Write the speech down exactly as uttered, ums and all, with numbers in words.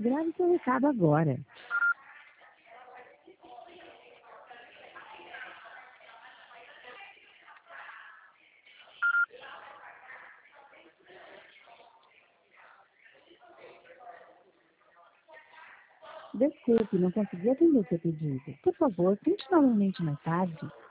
Grave seu recado agora. Desculpe, não consegui atender seu pedido. Por favor, tente novamente mais tarde.